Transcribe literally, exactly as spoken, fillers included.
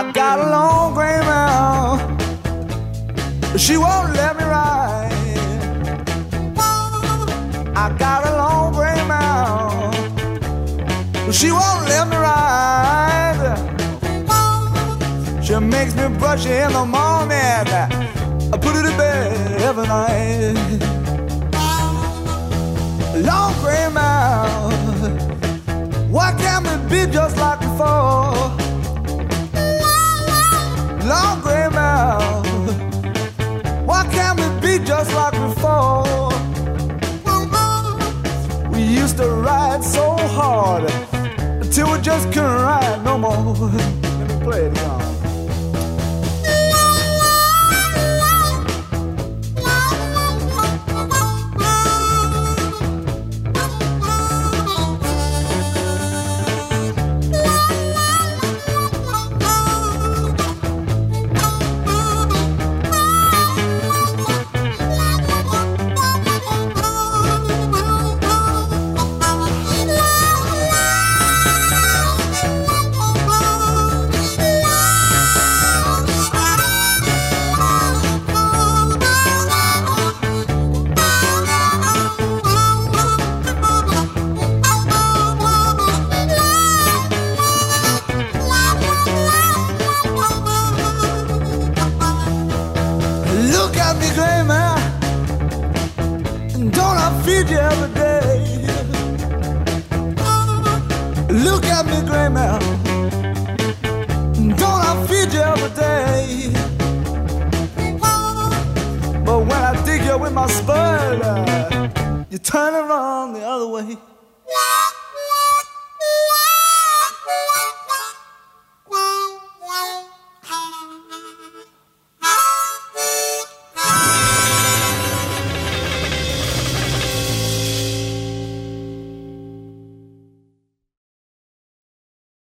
I got a long gray mare, she won't let me ride. I got a long gray mare, she won't let me ride. She makes me brush it in the morning, I put it to bed every night. Long gray mare, why can't we be just like before? Long gray mare, why can't we be just like before? We used to ride so hard until we just couldn't ride no more. Let me play it, y'all. Look at me, gray mare, don't I feed you every day? Look at me, gray mare, don't I feed you every day? But when I dig you with my spud, uh, you turn around the other way.